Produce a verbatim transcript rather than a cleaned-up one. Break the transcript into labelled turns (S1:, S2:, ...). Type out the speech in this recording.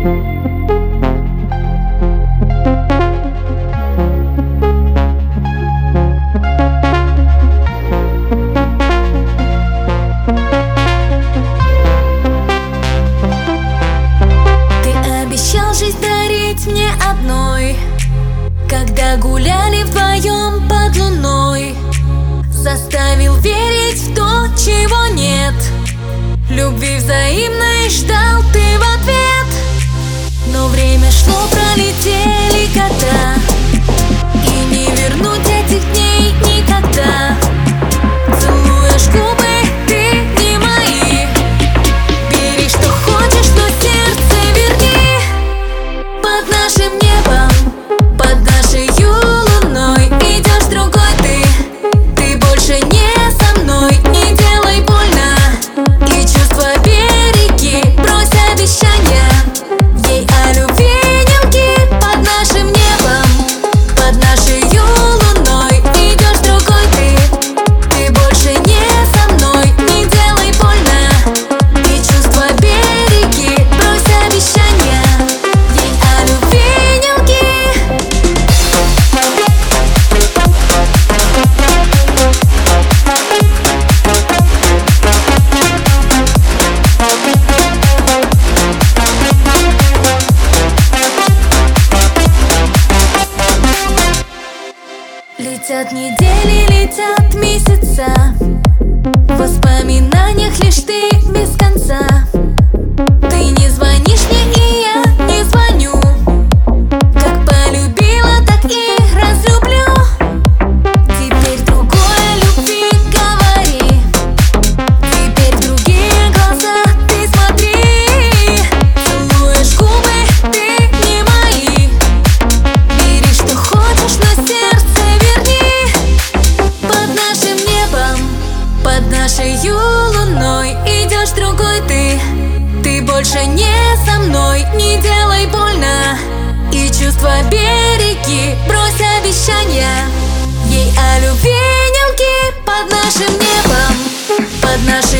S1: Мне одной, когда гуляли вдвоем под луной, заставил верить в то, чего нет. Любви взаимной ждал ты в ответ. Но время шло, пролетели года, и не вернуть этих дней никогда. Целуешь губы, ты не мои. Бери, что хочешь, но сердце верни. Под нашим небом, под нашей луной идешь другой ты. Ты больше не со мной, не делай больно. И чувства береги, брось обещания. Ей о любви не лги. Под нашим небом, под нашей луной идешь другой ты. Ты больше не со мной, не делай больно. И чувства береги, брось обещания. Ей о любви не лги. Летят недели, летят месяца, в воспоминаниях лишь ты без конца. Ты не звонишь мне, и я не звоню. Как полюбила, так и разлюблю. Теперь другой любви говори. Теперь в другие глаза ты смотри. Целуешь губы, ты не мои. Бери, что хочешь, но сердце верни. Под нашим небом, под нашей луной идешь другой ты. Ты больше не со мной, не делай больно. И чувства береги, брось обещания. Ей о любви не лги. Под нашим небом, под нашей